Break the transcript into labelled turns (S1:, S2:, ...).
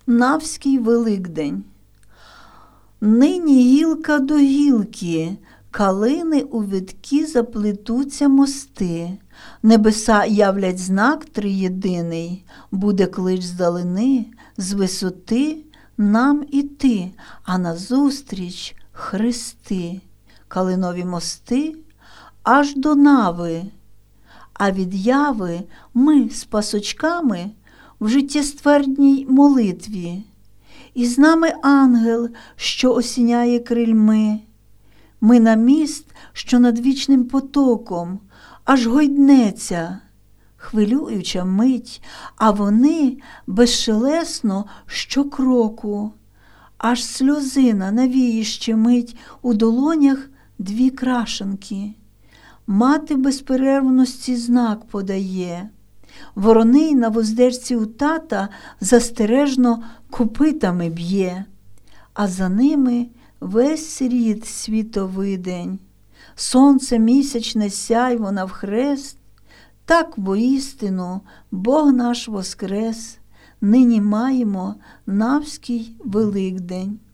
S1: Навський Великдень. Нині гілка до гілки, калини у витки заплетуться мости. Небеса являть знак триєдиний, буде клич здалини, з висоти нам іти, а назустріч хрести. Калинові мости аж до Нави, а від Яви ми з пасочками в життєствердній молитві. І з нами ангел, що осіняє крильми. Ми на міст, що над вічним потоком, аж гойднеться, хвилююча мить, а вони безшелесно щокроку, аж сльозина навіє щемить у долонях дві крашенки. Мати безперервності знак подає. Вороний на вуздечці у тата застережно копитами б'є, а за ними весь рід світовидень. Сонце місячне сяйво навхрест, так воістину Бог наш воскрес, нині маємо Навський Великдень.